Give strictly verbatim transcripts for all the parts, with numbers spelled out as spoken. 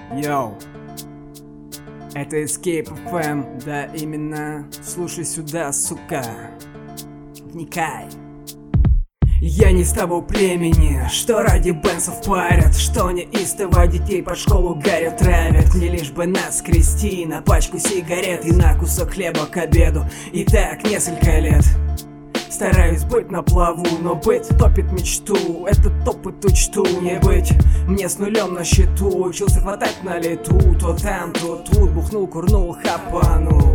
Йоу, это Escape эф эм, да именно. Слушай сюда, сука. Вникай. Я не с того племени, что ради бенсов парят, что неистово детей под школу гарью травят. Мне лишь бы нас скрести на пачку сигарет и на кусок хлеба к обеду. И так несколько лет стараюсь быть на плаву, но быть топит мечту. Этот опыт учту, не быть мне с нулем на счету. Учился хватать на лету, то там, то тут. Бухнул, курнул, хапанул.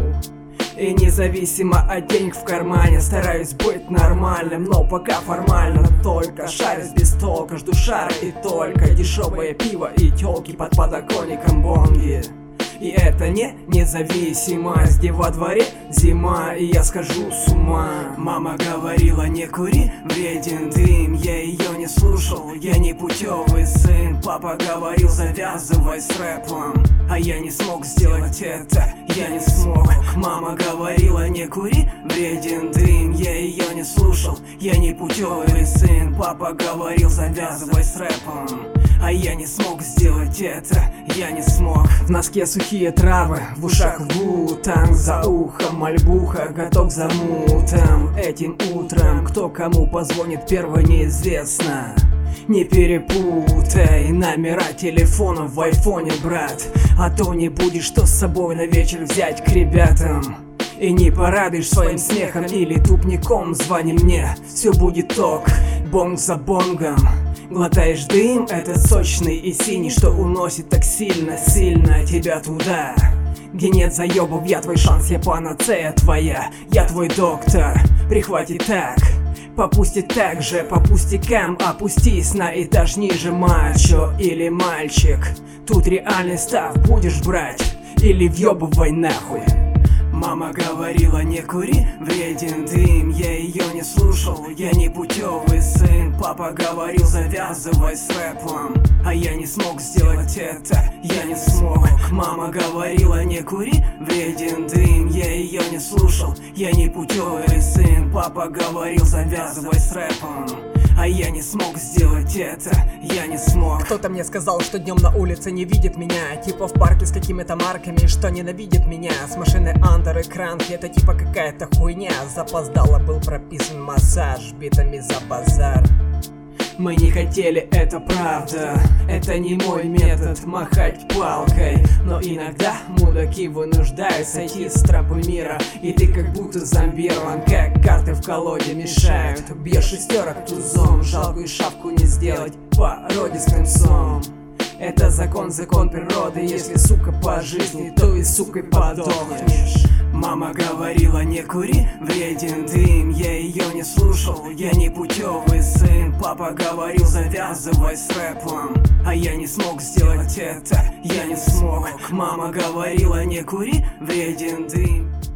И независимо от денег в кармане стараюсь быть нормальным, но пока формально только шарюсь без толка, жду шара и только дешевое пиво и тёлки под подоконником бонги. И это не независимость, где во дворе зима, и я схожу с ума. Мама говорила: не кури, вреден дым. Я ее не слушал, я не путевый сын. Папа говорил: завязывай с рэпом, а я не смог сделать это, я не смог. Мама говорила: не кури, вреден дым. Я ее не слушал, я не путевый сын. Папа говорил: завязывай с рэпом, а я не смог сделать это, я не смог. В носке сухие травы, в ушах вутан, за ухом мальбуха, готов к замутам. Этим утром кто кому позвонит первый, неизвестно. Не перепутай номера телефонов в айфоне, брат, а то не будешь что с собой на вечер взять к ребятам. И не порадуешь своим смехом или тупником. Звони мне, все будет ок, бонг за бонгом. Глотаешь дым, этот сочный и синий, что уносит так сильно, сильно тебя туда, где нет заебов. Я твой шанс, я панацея твоя, я твой доктор. Прихвати так, попусти так же, по пустякам опустись на этаж ниже, мачо или мальчик. Тут реальный став будешь брать или въебывай нахуй. Мама говорила: не кури, вреден дым. Я ее не слушал, я не путевый сын. Папа говорил: завязывай с рэпом, а я не смог сделать это, я не смог. Мама говорила: не кури, вреден дым. Я ее не слушал, я не путевый сын. Папа говорил: завязывай с рэпом, а я не смог сделать это, я не смог. Кто-то мне сказал, что днем на улице не видит меня, типа в парке с какими-то марками, что ненавидит меня. С машины андер и кранки, это типа какая-то хуйня. Запоздало был прописан массаж битами за базар. Мы не хотели, это правда, это не мой метод махать палкой. Но иногда мудаки вынуждают сойти с тропы мира, и ты как будто зомбирован, как карты в колоде мешают. Бьешь шестерок тузом, жалкую шапку не сделать породистым псом. Это закон, закон природы, если сука по жизни, то и сукой подохнешь. Мама говорила: не кури, вреден дым. Я ее не слушал, я не путевый сын. Папа говорил: завязывай с рэпом, а я не смог сделать это, я не смог. Мама говорила: не кури, вреден дым.